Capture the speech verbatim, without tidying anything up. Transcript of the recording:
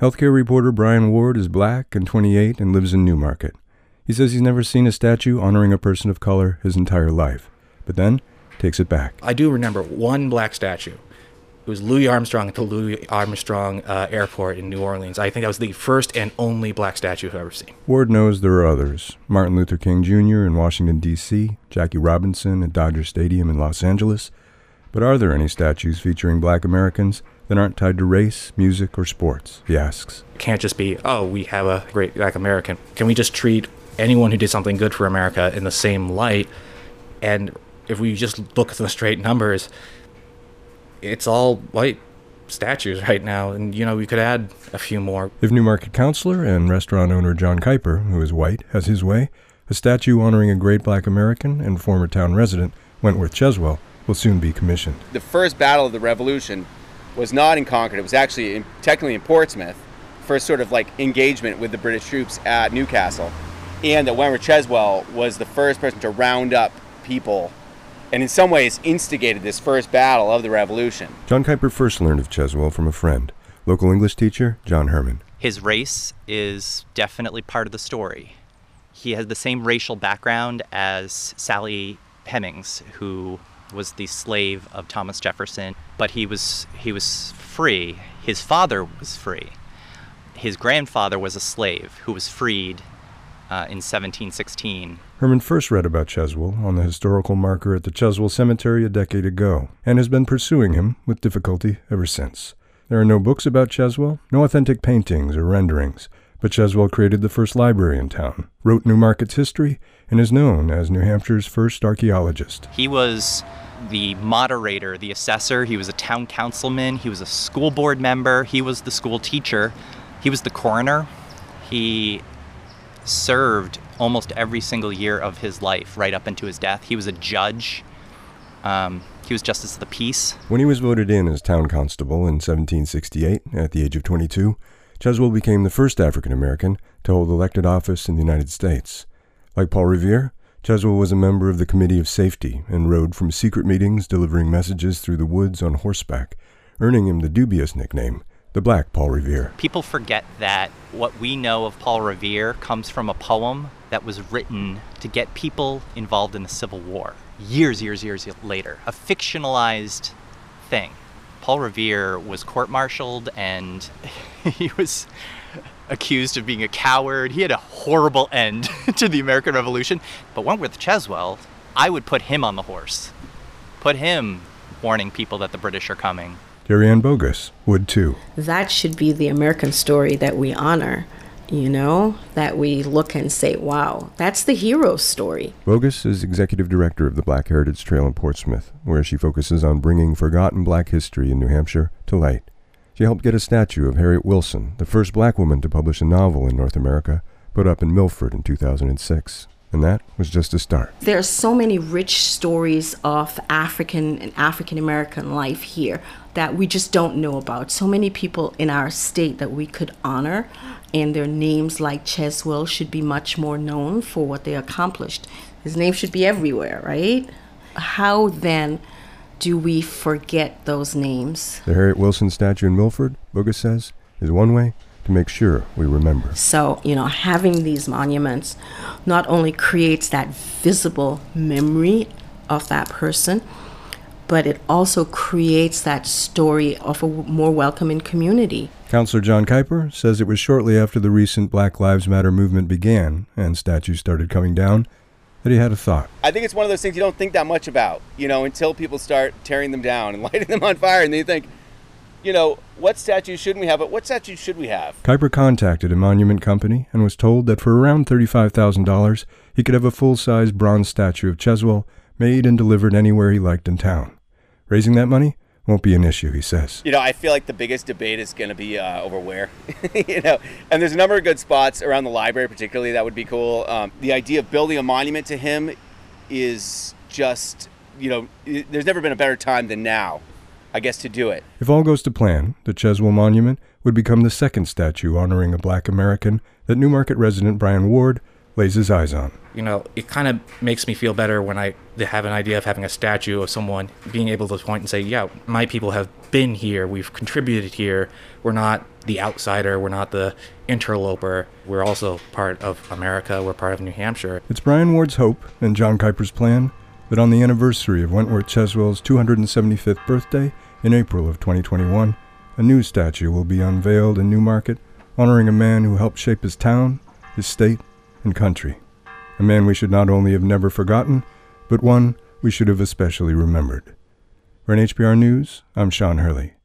Healthcare reporter Brian Ward is black and twenty-eight and lives in Newmarket. He says he's never seen a statue honoring a person of color his entire life, but then takes it back. I do remember one black statue. It was Louis Armstrong at the Louis Armstrong uh, Airport in New Orleans. I think that was the first and only black statue I've ever seen. Ward knows there are others. Martin Luther King Junior in Washington, D C, Jackie Robinson at Dodger Stadium in Los Angeles. But are there any statues featuring black Americans that aren't tied to race, music, or sports, he asks. It can't just be, oh, we have a great black American. Can we just treat anyone who did something good for America in the same light? And if we just look at the straight numbers, it's all white statues right now, and, you know, we could add a few more. If Newmarket counselor and restaurant owner John Kuiper, who is white, has his way, a statue honoring a great black American and former town resident, Wentworth Cheswell, will soon be commissioned. The first battle of the Revolution was not in Concord. It was actually in, technically in Portsmouth, first sort of like engagement with the British troops at Newcastle. And that Wentworth Cheswell was the first person to round up people and in some ways instigated this first battle of the Revolution. John Kuiper first learned of Cheswell from a friend, local English teacher John Herman. His race is definitely part of the story. He has the same racial background as Sally Hemings, who was the slave of Thomas Jefferson, but he was he was free. His father was free. His grandfather was a slave who was freed uh, in seventeen sixteen. Herman first read about Cheswell on the historical marker at the Cheswell Cemetery a decade ago, and has been pursuing him with difficulty ever since. There are no books about Cheswell, no authentic paintings or renderings, but Cheswell created the first library in town, wrote Newmarket's history, and is known as New Hampshire's first archaeologist. He was the moderator, the assessor, he was a town councilman, he was a school board member, he was the school teacher, he was the coroner. He served almost every single year of his life, right up into his death. He was a judge. Um, he was justice of the peace. When he was voted in as town constable in seventeen sixty-eight, at the age of twenty-two, Cheswell became the first African-American to hold elected office in the United States. Like Paul Revere, Cheswell was a member of the Committee of Safety and rode from secret meetings delivering messages through the woods on horseback, earning him the dubious nickname, the Black Paul Revere. People forget that what we know of Paul Revere comes from a poem that was written to get people involved in the Civil War, years, years, years later. A fictionalized thing. Paul Revere was court-martialed and he was accused of being a coward. He had a horrible end to the American Revolution. But Wentworth Cheswell, I would put him on the horse. Put him warning people that the British are coming. Jerry Ann Bogus would too. That should be the American story that we honor, you know, that we look and say, wow, that's the hero story. Bogus is executive director of the Black Heritage Trail in Portsmouth, where she focuses on bringing forgotten black history in New Hampshire to light. She helped get a statue of Harriet Wilson, the first black woman to publish a novel in North America, put up in Milford in two thousand six. And that was just a start. There are so many rich stories of African and African-American life here that we just don't know about. So many people in our state that we could honor, and their names like Cheswell should be much more known for what they accomplished. His name should be everywhere, right? How then do we forget those names? The Harriet Wilson statue in Milford, Bogus says, is one way to make sure we remember. So, you know, having these monuments not only creates that visible memory of that person, but it also creates that story of a more welcoming community. Councillor John Kuiper says it was shortly after the recent Black Lives Matter movement began and statues started coming down that he had a thought. I think it's one of those things you don't think that much about, you know, until people start tearing them down and lighting them on fire, and then you think, you know, what statues shouldn't we have, but what statues should we have? Kuiper contacted a monument company and was told that for around thirty-five thousand dollars, he could have a full-size bronze statue of Cheswell made and delivered anywhere he liked in town. Raising that money won't be an issue, he says. You know, I feel like the biggest debate is going to be uh, over where, you know, and there's a number of good spots around the library, particularly, that would be cool. Um, the idea of building a monument to him is just, you know, there's never been a better time than now, I guess, to do it. If all goes to plan, the Cheswell Monument would become the second statue honoring a black American that Newmarket resident Brian Ward lays his eyes on. You know, it kind of makes me feel better when I have an idea of having a statue of someone being able to point and say, yeah, my people have been here, we've contributed here, we're not the outsider, we're not the interloper, we're also part of America, we're part of New Hampshire. It's Brian Ward's hope and John Kuiper's plan that on the anniversary of Wentworth Cheswell's two hundred seventy-fifth birthday in April of twenty twenty-one, a new statue will be unveiled in Newmarket, honoring a man who helped shape his town, his state, and country. A man we should not only have never forgotten, but one we should have especially remembered. For N H P R News, I'm Sean Hurley.